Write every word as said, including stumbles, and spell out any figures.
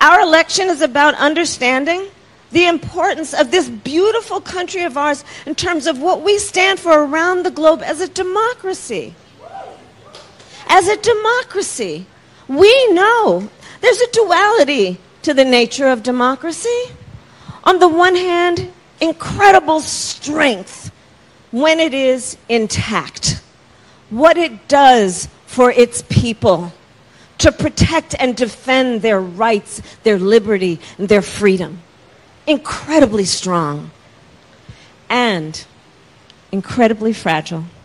Our election is about understanding the importance of this beautiful country of ours in terms of what we stand for around the globe as a democracy. As a democracy, we know there's a duality to the nature of democracy. On the one hand, incredible strength when it is intact. What it does for its people to protect and defend their rights, their liberty, and their freedom. Incredibly strong and incredibly fragile.